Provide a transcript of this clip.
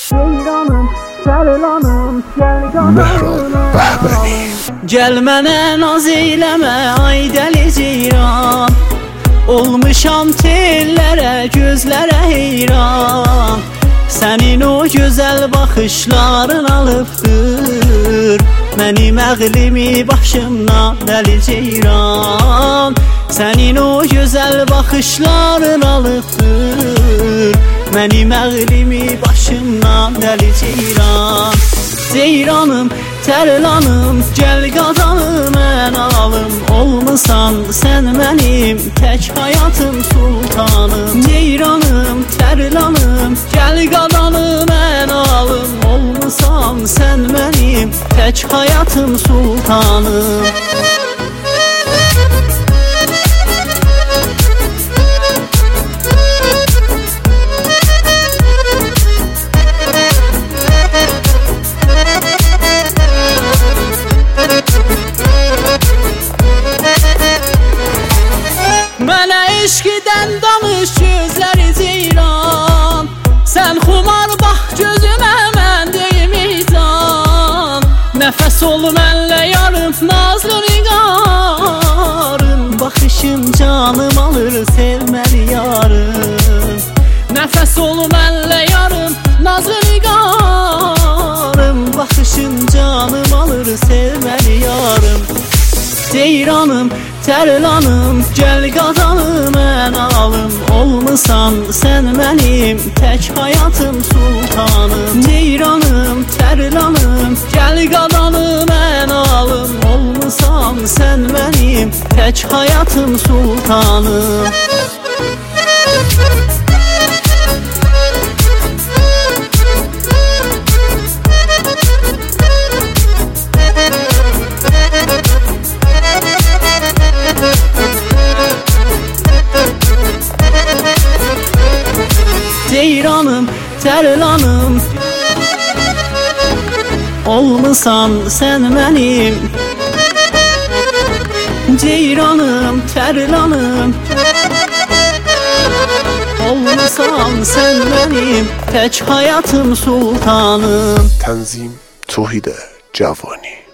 Ceyranım, Sərlanım, gəl qazanım. Gəl mənə naz eyləmə, ay dəli ceyran. Olmuşam tellərə, gözlərə heyran. Sənin o gözəl baxışların alıbdır mənim əqlimi başımdan, dəli ceyran. Sənin o gözəl baxışların alıbdır mənim əqlimi başımdan, dəli ceyran. Ceyranım, Tərlanım, gəl qazanım mən alım. Olmusan sən mənim tək həyatım sultanım. Ceyranım, Tərlanım, gəl qazanım mən alım. Olmusan sən mənim tək həyatım sultanım. Mənə eşqidən danış gözləri ceyran. Sən xumar bax gözümə, mən deyimizan. Nəfəs ol mənlə yarım, nazlı nigarım. Baxışın canım alır, sevməli yarım. Nəfəs ol mənlə yarım, nazlı nigarım. Baxışın canım alır, sevməli yarım. Ceyranım, Tərlanım, gəl qazanım mən alım. Olmusan sən mənim tək həyatım sultanım. Ceyranım, Tərlanım, gəl qazanım mən alım. Olmusan sən mənim tək həyatım sultanım. Ceyranım, Tərlanım, olmusan sən mənim. Ceyranım, Tərlanım, olmusan sən mənim tək həyatım sultanım. تنظیم توحید جوانی.